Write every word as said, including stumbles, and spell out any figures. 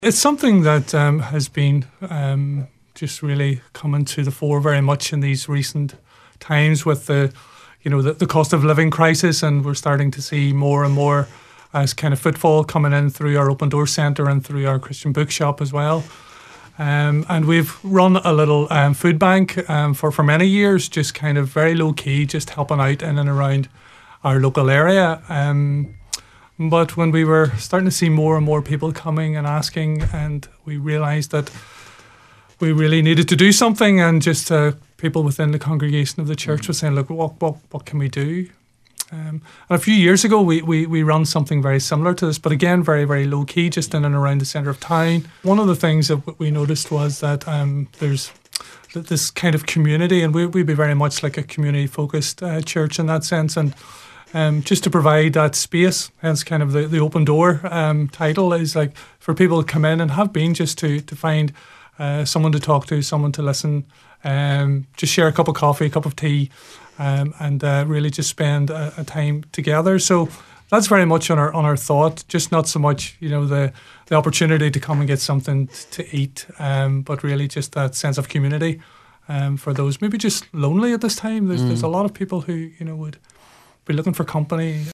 It's something that um, has been um, just really coming to the fore very much in these recent times with the, you know, the, the cost of living crisis, and we're starting to see more and more as kind of footfall coming in through our Open Door Centre and through our Christian bookshop as well. Um, and we've run a little um, food bank um, for, for many years, just kind of very low key, just helping out in and around our local area. Um, But when we were starting to see more and more people coming and asking, and we realised that we really needed to do something, and just uh, people within the congregation of the church were saying, look, what what, what can we do? Um, and a few years ago, we, we, we run something very similar to this, but again, very, very low key, just in and around the centre of town. One of the things that we noticed was that um, there's this kind of community, and we, we'd be very much like a community-focused uh, church in that sense, and Um, just to provide that space, hence kind of the, the Open Door um, title, is like for people to come in and have been just to to find uh, someone to talk to, someone to listen, um, just share a cup of coffee, a cup of tea, um, and uh, really just spend a, a time together. So that's very much on our on our thought, just not so much, you know, the the opportunity to come and get something to eat, um, but really just that sense of community um, for those maybe just lonely at this time. There's, mm. there's a lot of people who, you know, would be looking for company.